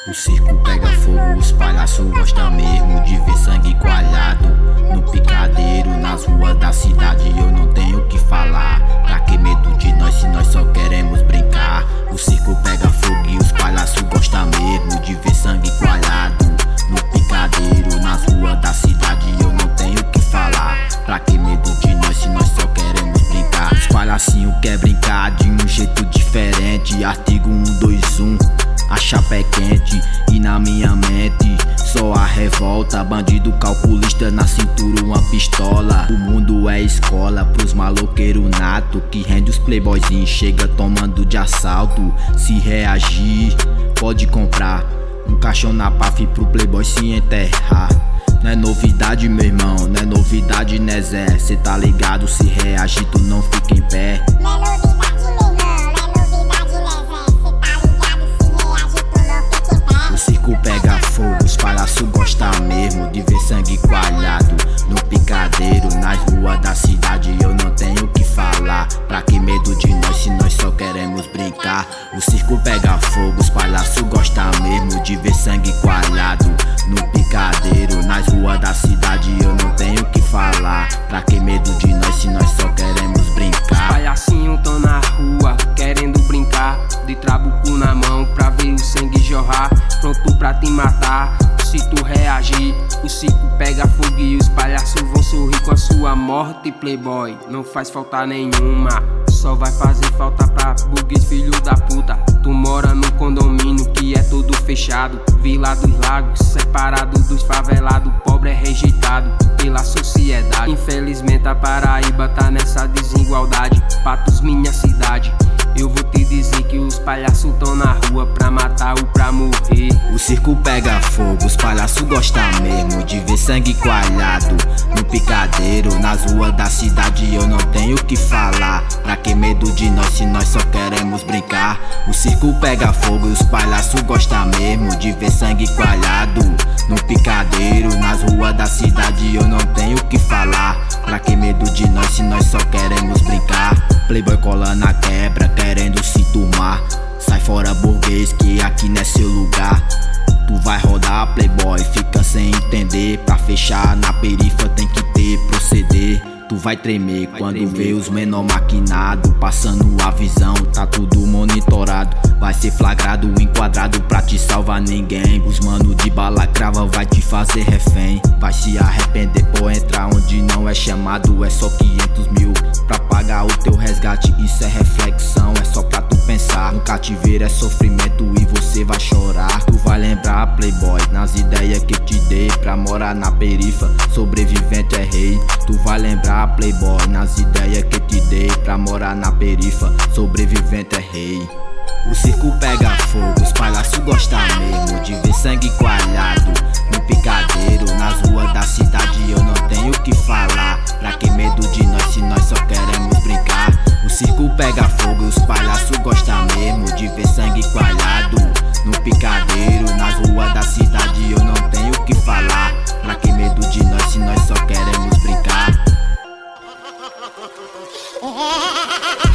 O circo pega fogo, os palhaços gostam mesmo de ver sangue coalhado no picadeiro, nas ruas da cidade. Eu não tenho o que falar. Pra que medo de nós se nós só queremos brincar? O circo pega fogo e os palhaços gostam mesmo de ver sangue coalhado no picadeiro, nas ruas da cidade. Eu não tenho o que falar. Pra que medo de nós se nós só queremos brincar? Os palhacinhos querem brincar de um jeito diferente. Artigo 121, a chapa é quente e na minha mente só a revolta. Bandido calculista, na cintura uma pistola. O mundo é escola pros maloqueiros nato, que rende os playboyzinhos, chega tomando de assalto. Se reagir, pode comprar um caixão na PAF pro playboy se enterrar. Não é novidade, meu irmão, não é novidade, né Zé? Cê tá ligado, se reagir tu não fica em pé. Não é novidade, meu irmão, não é novidade, né Zé? Cê tá ligado, se reagir tu não fica em pé. O circo pega fogo, os palhaços gostam mesmo de ver sangue coalhado no picadeiro, nas ruas da cidade. Eu não tenho o que falar. Pra que medo de nós se nós só queremos brincar? O circo pega fogo, os palhaços gostam mesmo de ver sangue coalhado no picadeiro, nas ruas da cidade. Eu não tenho o que falar. Pra que medo de nós se nós só queremos brincar? Palhacinho tão na rua, querendo brincar, de trabuco na mão pra ver o sangue jorrar, pronto pra te matar se tu reagir. O circo pega fogo e os palhaços vão sorrir com a sua morte, playboy. Não faz falta nenhuma, só vai fazer falta pra burguês filho da puta. Tu mora num condomínio que é todo fechado, Vila dos Lagos, separado dos favelados. Pobre é rejeitado pela sociedade. Infelizmente a Paraíba tá nessa desigualdade. Patos, minha cidade, eu vou te dizer que os palhaços tão na rua pra matar ou pra morrer. O circo pega fogo, os palhaços gostam mesmo de ver sangue coalhado no picadeiro, nas ruas da cidade. Eu não tenho o que falar. Pra que medo de nós se nós só queremos brincar? O circo pega fogo e os palhaços gostam mesmo de ver sangue coalhado no picadeiro, nas ruas da cidade. Eu não tenho o que falar. Pra que medo de nós se nós só queremos brincar? Playboy cola na quebra, querendo se turmar. Sai fora, burguês, que aqui não é seu lugar. Tu vai rodar, playboy, fica sem entender. Pra fechar na perifa tem que ter proceder. Tu vai tremer quando vê os menor maquinado, passando a visão, tá tudo monitorado. Vai ser flagrado, enquadrado, pra te salvar ninguém. Os mano de balacrava vai te fazer refém. Vai se arrepender por entrar onde não é chamado. É só 500 mil pra pagar o teu resgate. Isso é reflexão, é só pra tu pensar. No cativeiro é sofrimento e você vai chorar. Tu vai lembrar, playboy, nas ideias que te dei pra morar na perifa. Sobrevivente é rei. Tu vai lembrar, playboy, nas ideias que te dei pra morar na perifa. Sobrevivente é rei. O circo pega fogo, os palhaços gostam mesmo de ver sangue coalhado no picadeiro, nas ruas da cidade. Eu não tenho o que falar. Pra que medo de nós se nós só queremos brincar? O circo pega fogo, os palhaços gostam mesmo de ver sangue coalhado no picadeiro, nas ruas da cidade. Eu não tenho o que falar. Pra que medo de nós se nós só queremos brincar?